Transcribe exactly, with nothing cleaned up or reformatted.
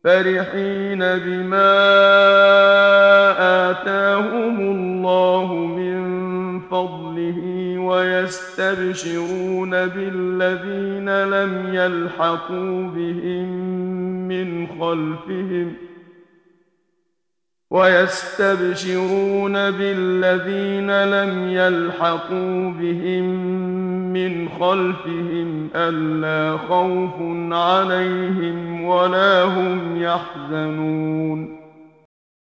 فرحين بما آتاهم الله من فضله ويستبشرون بالذين لم يلحقوا بهم من خلفهم ويستبشرون بالذين لم يلحقوا بهم من خلفهم ألا خوف عليهم ولا هم يحزنون